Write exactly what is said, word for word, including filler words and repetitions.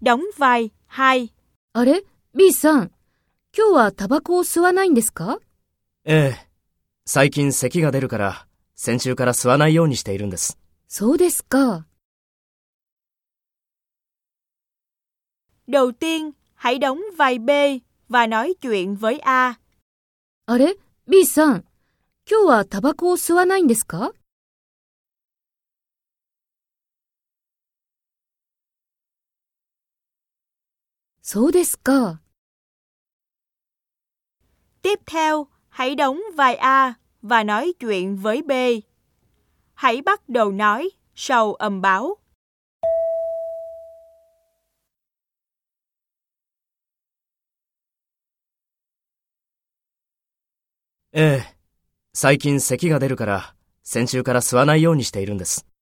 đóng vai hai. あれ ?B さん、今日はタバコを吸わないんですか？ ええ、最近咳が出るから、先週から吸わないようにしているんです。 そうですか。 Đầu tiên, hãy đóng vai B và nói chuyện với A. あれ ?B さん、今日はタバコを吸わないんですか？そうですか。 Tiếp theo, hãy đóng vai A và nói chuyện với B. Hãy bắt đầu nói sau âm báo. ええ、最近咳が出るから、先週から吸わないようにしているんです。